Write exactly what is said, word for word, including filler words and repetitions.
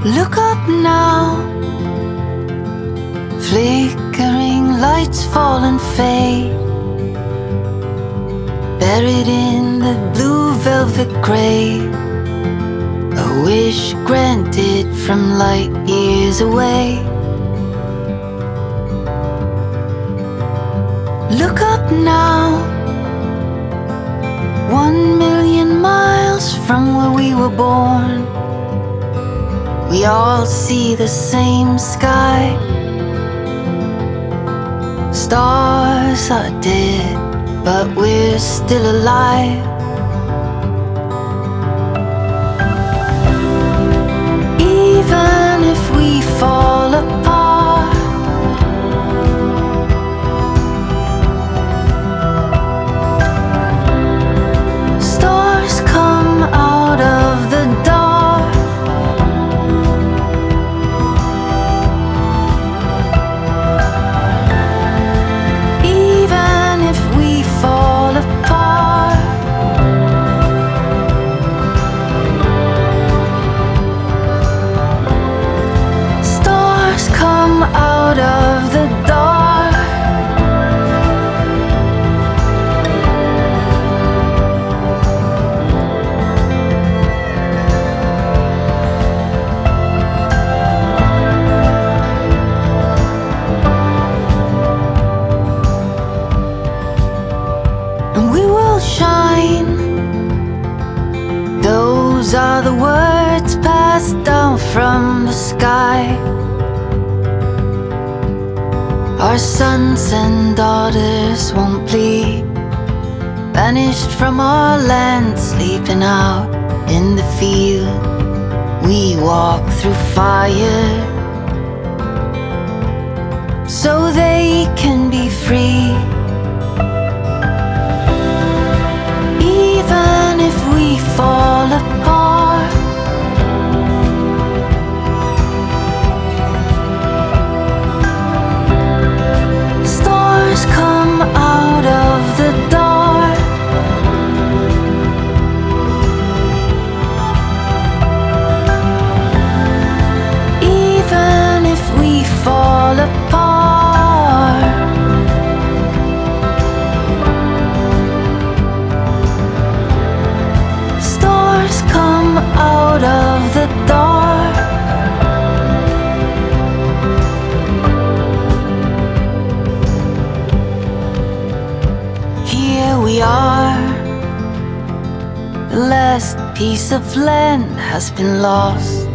Look up now, flickering lights fall and fade, buried in the blue velvet grave, a wish granted from light years away. Look up now, one million miles from where we were born. We all see the same sky. Stars are dead, but we're still alive. Even if we fall apart, stars come out of the dark. Out of the dark, and we will shine. Those are the words passed down from the sky. Our sons and daughters won't bleed, banished from our land, sleeping out in the field. We walk through fire so they can be free. Even if we fall apart, come out of the dark. Even if we fall apart, stars come out of the dark. We are, the last piece of land has been lost.